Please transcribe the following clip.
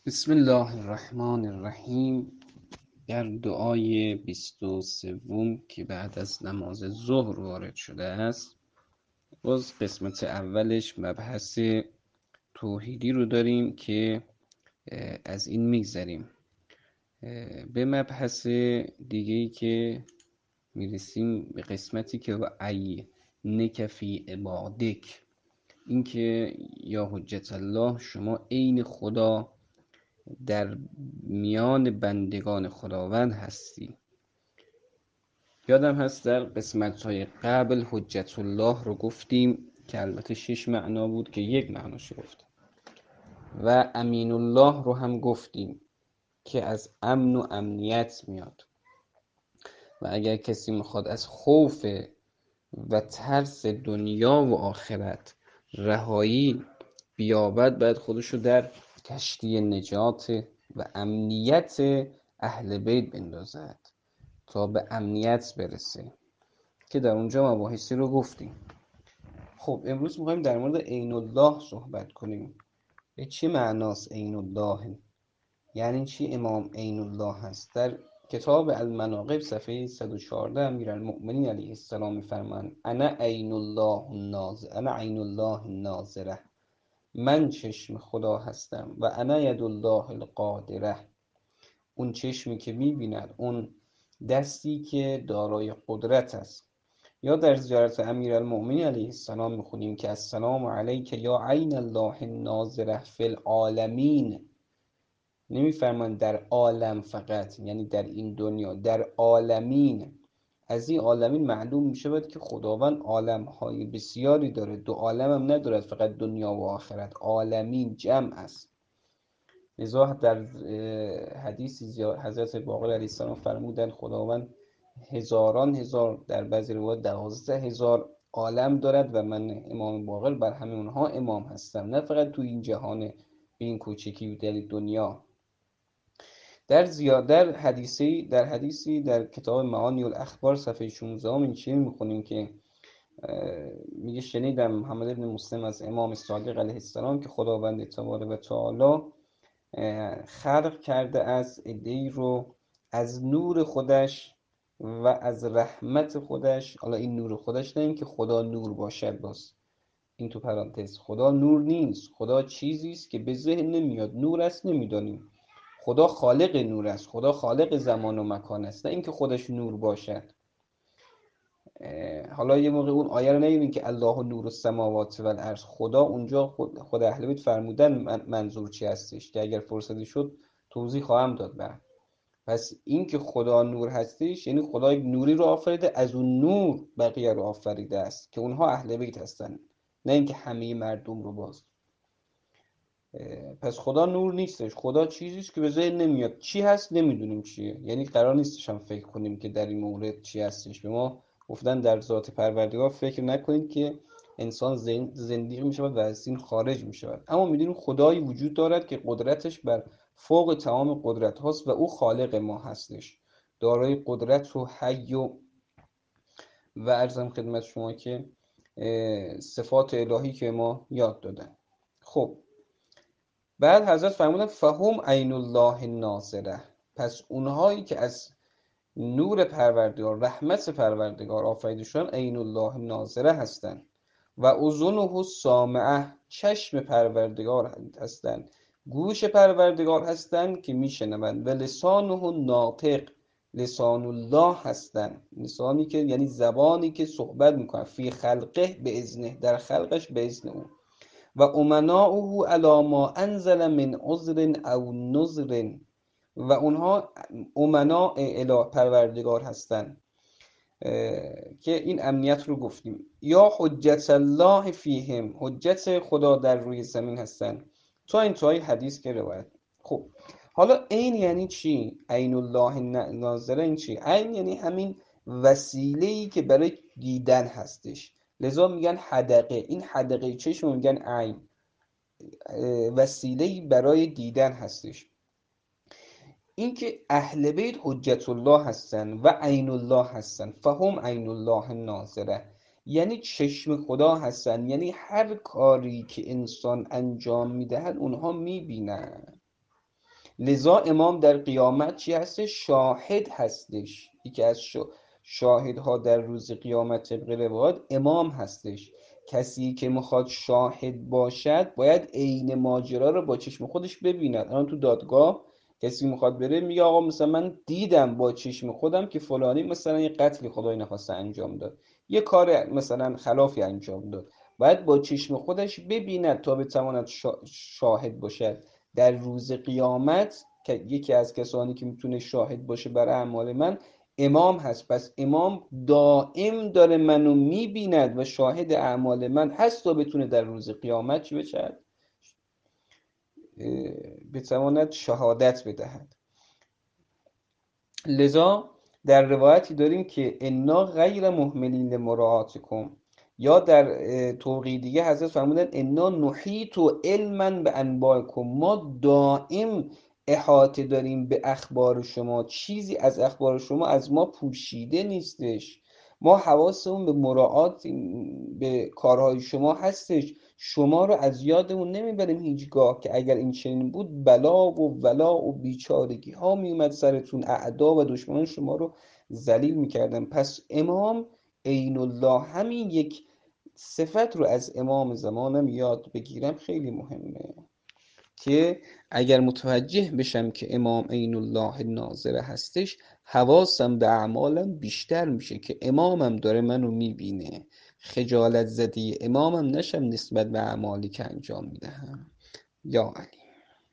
بسم الله الرحمن الرحیم. در دعای 23 که بعد از نماز ظهر وارد شده است، باز قسمت اولش مبحث توحیدی رو داریم که از این میگذریم. به مبحث دیگه‌ای که میرسیم به قسمتی که و ای نکفی عبادک، این که یا حجت الله، شما عین خدا در میان بندگان خداوند هستی. یادم هست در قسمت‌های قبل حجت الله رو گفتیم که البته 6 معنا بود که یک معناش گفتیم، و امین الله رو هم گفتیم که از امن و امنیت میاد و اگر کسی میخواد از خوف و ترس دنیا و آخرت رهایی بیابد، باید خودشو در کشتی نجات و امنیت اهل بیت بندازد تا به امنیت برسه که در اونجا مباحثی رو گفتیم. خب امروز میخوایم در مورد عین الله صحبت کنیم. به چه معناست عین الله؟ یعنی چی امام عین الله هست؟ در کتاب المناقب صفحه 114 امیرالمؤمنین علیه السلام میفرمایند انا عین الله الناظر، انا عین الله الناظره، من چشم خدا هستم، و انا ید الله القادره، اون چشمی که میبیند، اون دستی که دارای قدرت است. یا در زیارت امیرالمؤمنین علیه السلام میخونیم که السلام علیک یا عین الله الناظره فی العالمین. نمیفرمان در عالم فقط، یعنی در این دنیا، در عالمین. از این عالمین معلوم میشود که خداوند عالمهای بسیاری داره، دو عالم هم ندارد، فقط دنیا و آخرت. عالمین جمع است. لذا در حدیثی حضرت باقر علیه السلام فرمودن خداوند هزاران هزار، در بعضی روایات 12,000 عالم دارد و من امام باقر بر همه اونها امام هستم، نه فقط تو این جهان به این کوچکی در دنیا. در حدیثی در کتاب معانی الاخبار صفحه 16 این چیزی میخونیم که میگه شنیدم محمد بن مسلم از امام صادق علیه السلام که خداوند تبارک و تعالی خلق کرده از عده‌ای رو از نور خودش و از رحمت خودش. حالا این نور خودش نه این که خدا نور باشد، باز این تو پرانتز، خدا نور نیست، خدا چیزی است که به ذهن نمیاد، نور است نمیدانیم. خدا خالق نور است، خدا خالق زمان و مکان است، نه اینکه خودش نور باشد. حالا یه موقع اون آیه رو نمیبینیم که الله نور السماوات و الارض، خدا اونجا خود اهل بیت فرمودن منظور چی هستش که اگر فرصتی شد توضیح خواهم داد بعد. پس این که خدا نور هستش یعنی خدا یک نوری رو آفریده، از اون نور بقیه رو آفریده است که اونها اهل بیت هستن، نه اینکه همه مردم رو. باز پس خدا نور نیستش، خدا چیزیست که به ذهن نمیاد، چی هست نمیدونیم چیه، یعنی قرار نیستش هم فکر کنیم که در این مورد چی هستش. به ما گفتن در ذات پروردگار فکر نکنید که انسان زندگی میشود و از این خارج میشود، اما میدونیم خدایی وجود دارد که قدرتش بر فوق تمام قدرت هاست و او خالق ما هستش، دارای قدرت و حی و عرضم خدمت شما که صفات الهی که ما یاد دادن. خب بعد حضرت فرمودن فهم عین الله الناظره، پس اونهایی که از نور پروردگار، رحمت پروردگار آفریده شدن، عین الله الناظره هستند. و اذنه السامعه، چشم پروردگار هستند، گوش پروردگار هستند که میشنوند. و لسانه الناطق، لسان الله هستند، لسانی که یعنی زبانی که صحبت میکنه، فی خلقه به اذنه، در خلقش به اذن او. و امناؤه علی ما انزل من عذر او نذر، و اونها امناء اله پروردگار هستن که این امنیت رو گفتیم. یا حجت الله فیهم، حجت خدا در روی زمین هستن، تا انتهای حدیث که روایت. خب حالا عین یعنی چی؟ عین الله ناظره این چی؟ عین یعنی همین وسیله‌ای که برای دیدن هستش، لذا میگن حدقه، این حدقه چشم میگن عین، وسیله‌ای برای دیدن هستش. این که اهل بیت حجت الله هستن و عین الله هستن، فهم عین الله الناظره، یعنی چشم خدا هستن، یعنی هر کاری که انسان انجام میدهد اونها میبینن. لذا امام در قیامت چی هستش؟ شاهد هستش. یکی از شاهدها در روز قیامت طبق روایات امام هستش. کسی که میخواد شاهد باشد باید عین ماجرا رو با چشم خودش ببیند. الان تو دادگاه کسی میخواد بره میگه آقا مثلا من دیدم با چشم خودم که فلانی مثلا یه قتلی خدای نخواسته انجام داد، یه کار مثلا خلافی انجام داد، باید با چشم خودش ببیند تا بتواند شاهد باشد. در روز قیامت که یکی از کسانی که میتونه شاهد باشه بر اعمال من امام هست. پس امام دائم داره منو میبیند و شاهد اعمال من هست تا بتونه در روز قیامت چی بشد؟ بتواند شهادت بدهد. لذا در روایتی داریم که انا غیر مهملین لمراعاتکم، یا در توقی دیگه حضرت فرمودن انا نحیط علما به انبائکم، ما دائم احاطه داریم به اخبار شما، چیزی از اخبار شما از ما پوشیده نیستش. ما حواسمون به مراعات به کارهای شما هستش، شما رو از یادمون نمیبریم هیچگاه که اگر این چنین بود بلا و ولا و بیچارگی ها میومد سرتون، اعدا و دشمنان شما رو ذلیل میکردن. پس امام عین الله، همین یک صفت رو از امام زمانم یاد بگیرم خیلی مهمه که اگر متوجه بشم که امام عین الله ناظر هستش، حواسم به اعمالم بیشتر میشه که امامم داره منو میبینه، خجالت زده امامم نشم نسبت به اعمالی که انجام میدهم. یا علی.